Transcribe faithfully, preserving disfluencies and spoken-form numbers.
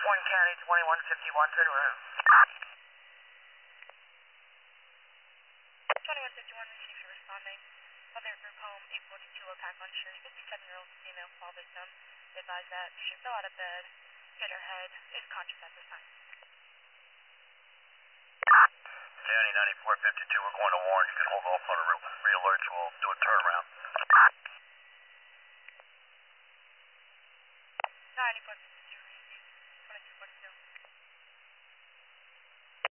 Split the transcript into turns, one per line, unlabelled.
Warren County, twenty-one fifty-one, turn around.
twenty-one fifty-one, received your responding. Mother group home, eight forty-two, Opak Muncher, fifty-seven-year-old female fall victim. Advise that she fell out of bed, hit her head, is conscious at this time.
County ninety-four fifty-two, we're going to Warren. You can hold off on a re-alert, so we'll do a turnaround.
ninety-four fifty-two, received, twenty-two forty-two.